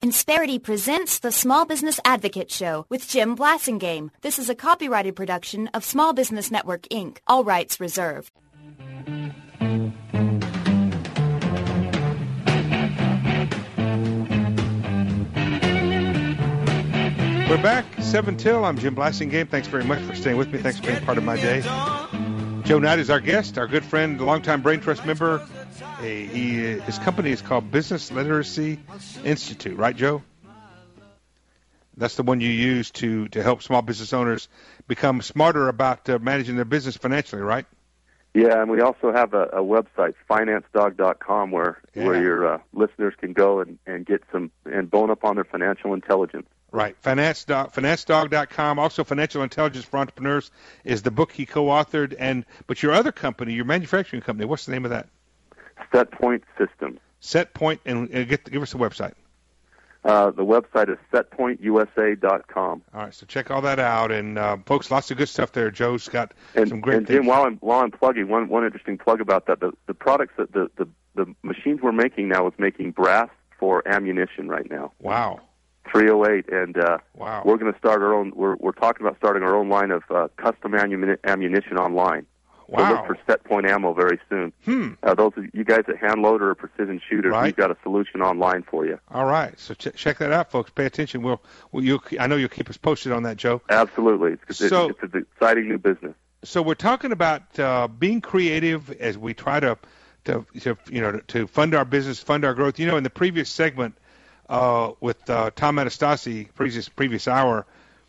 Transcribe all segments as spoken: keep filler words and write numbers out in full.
Insperity presents the Small Business Advocate Show with Jim Blasingame. This is a copyrighted production of Small Business Network, Incorporated. All rights reserved. We're back, seven till. I'm Jim Blasingame. Thanks very much for staying with me. Thanks for being part of my day. Joe Knight is our guest, our good friend, longtime Brain Trust member. He, he, his company is called Business Literacy Institute, right, Joe? That's the one you use to, to help small business owners become smarter about uh, managing their business financially, right? Yeah, and we also have a, a website, finance dog dot com, where yeah. where your uh, listeners can go and, and get some and bone up on their financial intelligence. Right, finance dog dot com. Also, Financial Intelligence for Entrepreneurs is the book he co-authored. And but your other company, your manufacturing company, what's the name of that? SetPoint Systems. SetPoint, and, and get, give us the website. Uh, the website is set point u s a dot com. All right, so check all that out, and uh, folks, lots of good stuff there. Joe's got and, some great and Jim, things. while I'm while I'm plugging, one one interesting plug about that: the the products that the the, the machines we're making now is making brass for ammunition right now. Wow. three oh eight, and uh, wow. we're going to start our own. We're we're talking about starting our own line of uh, custom ammuni- ammunition online. Wow. So look for SetPoint Ammo very soon. Hmm. Uh, those of you guys at hand loader or precision shooters, right. we've got a solution online for you. All right, so ch- check that out, folks. Pay attention. We'll, we'll you, I know you'll keep us posted on that, Joe. Absolutely. It's, so, it's, it's an exciting new business. So we're talking about uh, being creative as we try to, to, to you know, to fund our business, fund our growth. You know, in the previous segment uh, with uh, Tom Anastasi, previous previous hour,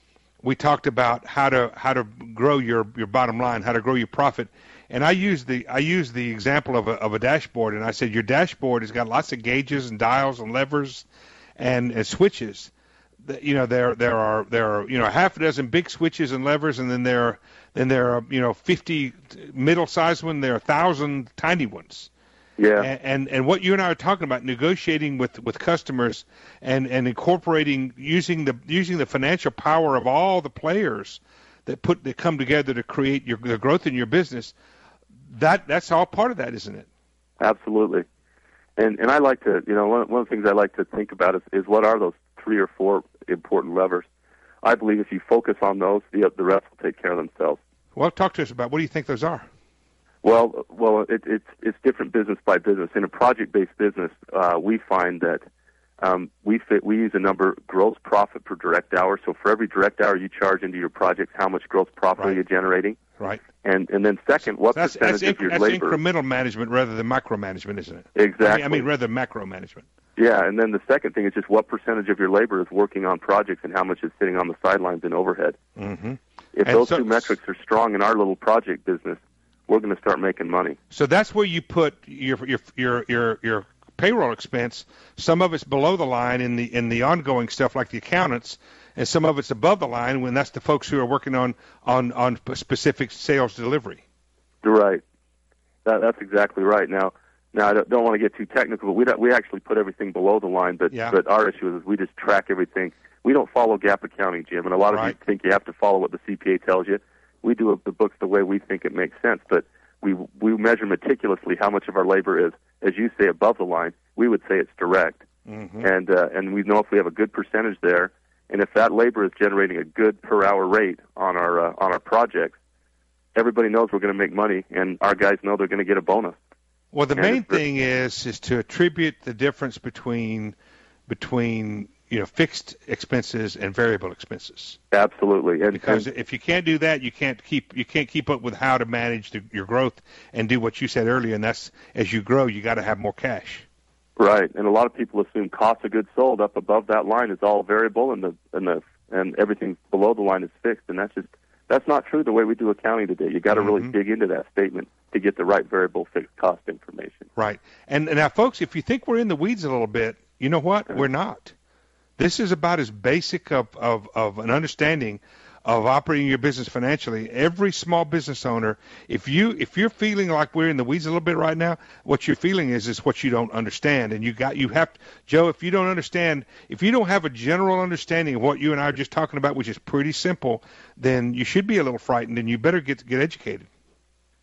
we talked about how to how to grow your, your bottom line, how to grow your profit. And I used the I used the example of a of a dashboard, and I said your dashboard has got lots of gauges and dials and levers and, and switches. The, you know there there are there are you know half a dozen big switches and levers, and then there are, then there are you know fifty middle-sized ones. There are a thousand tiny ones. Yeah. And, and and what you and I are talking about, negotiating with, with customers and, and incorporating using the using the financial power of all the players that put that come together to create your the growth in your business. That that's all part of that, isn't it? Absolutely. And and I like to, you know, one, one of the things I like to think about is, is what are those three or four important levers. I believe if you focus on those, the the rest will take care of themselves. Well, talk to us about what do you think those are? Well, well, it, it's it's different business by business. In a project-based business, uh, we find that um, we fit, we use a number gross profit per direct hour. So for every direct hour you charge into your projects, how much gross profit right. are you generating? Right. And and then second, what that's, percentage that's of your that's labor? That's incremental management rather than micromanagement, isn't it? Exactly. I mean, I mean rather than macro management. Yeah, and then the second thing is just what percentage of your labor is working on projects and how much is sitting on the sidelines in overhead. Mm-hmm. If and those so, two metrics are strong in our little project business, we're going to start making money. So that's where you put your your your your, your payroll expense. Some of it's below the line in the in the ongoing stuff like the accountants, and some of it's above the line when that's the folks who are working on on, on specific sales delivery. Right. That, that's exactly right. Now, now I don't, don't want to get too technical, but we don't, we actually put everything below the line. But yeah. but our issue is we just track everything. We don't follow GAAP accounting, Jim, and a lot of right. you think you have to follow what the C P A tells you. We do the books the way we think it makes sense, but we we measure meticulously how much of our labor is, as you say, above the line. We would say it's direct, mm-hmm. and uh, and we know if we have a good percentage there, and if that labor is generating a good per hour rate on our uh, on our projects, everybody knows we're going to make money, and our guys know they're going to get a bonus. Well, the and main thing is is to attribute the difference between between you know fixed expenses and variable expenses. Absolutely, and, because and, if you can't do that, you can't keep you can't keep up with how to manage the, your growth and do what you said earlier, and that's as you grow, you got to have more cash. Right, and a lot of people assume cost of goods sold up above that line is all variable, and the and the and everything below the line is fixed, and that's just that's not true the way we do accounting today. You got to mm-hmm. really dig into that statement to get the right variable fixed cost information. Right, and, and now, folks, if you think we're in the weeds a little bit, you know what? We're not. This is about as basic of, of, of an understanding of operating your business financially. Every small business owner, if you if you're feeling like we're in the weeds a little bit right now, what you're feeling is is what you don't understand, and you got you have Joe. If you don't understand, if you don't have a general understanding of what you and I are just talking about, which is pretty simple, then you should be a little frightened, and you better get get educated.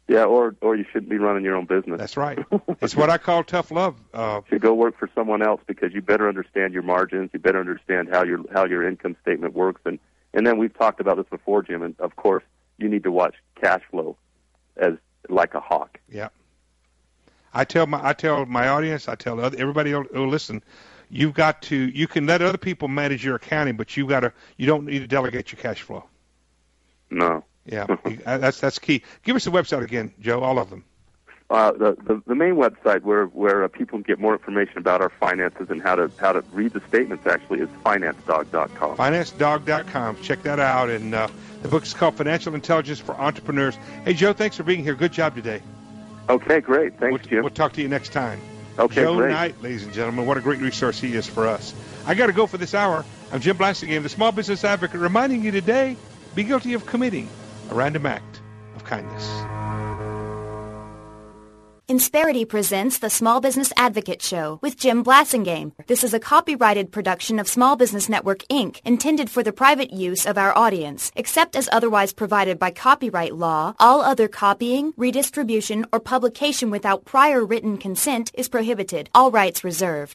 Yeah, or or you shouldn't be running your own business. That's right. It's what I call tough love. Uh, you should go work for someone else because you better understand your margins. You better understand how your how your income statement works. And, and then we've talked about this before, Jim, and, of course, you need to watch cash flow as like a hawk. Yeah. I tell my I tell my audience, I tell other, everybody who will listen, you've got to you can let other people manage your accounting, but you got to you don't need to delegate your cash flow. No. Yeah, that's that's key. Give us the website again, Joe. All of them. Uh, the, the the main website where where uh, people can get more information about our finances and how to how to read the statements actually is finance dog dot com. finance dog dot com. Check that out. And uh, the book is called Financial Intelligence for Entrepreneurs. Hey, Joe, thanks for being here. Good job today. Okay, great. Thanks, we'll, Jim. We'll talk to you next time. Okay, Joe great. Knight, ladies and gentlemen. What a great resource he is for us. I got to go for this hour. I'm Jim Blasingame, the Small Business Advocate, reminding you today, be guilty of committing a random act of kindness. Insperity presents the Small Business Advocate Show with Jim Blasingame. This is a copyrighted production of Small Business Network, Incorporated, intended for the private use of our audience. Except as otherwise provided by copyright law, all other copying, redistribution, or publication without prior written consent is prohibited. All rights reserved.